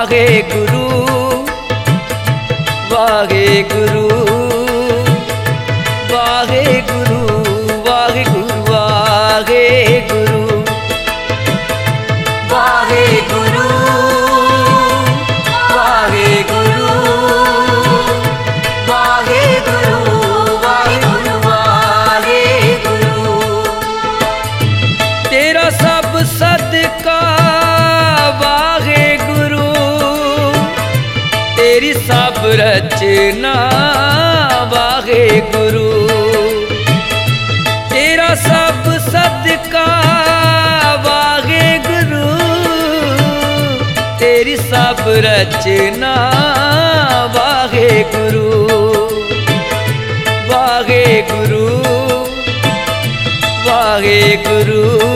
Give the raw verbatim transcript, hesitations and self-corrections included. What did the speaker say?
वाहे गुरु वाहे गुरु वाहे गुरु वाहे गुरु वाहे गुरु वाहे गुरु वाहे गुरु वाहे गुरु वाहे गुरु वाहे गुरु। तेरा सब सदका वाहे गुरु, तेरी सब रचना वाहे गुरु, तेरा सब सदका वाहे गुरु, तेरी सब रचना वाहे गुरु वाहे गुरु वाहे गुरु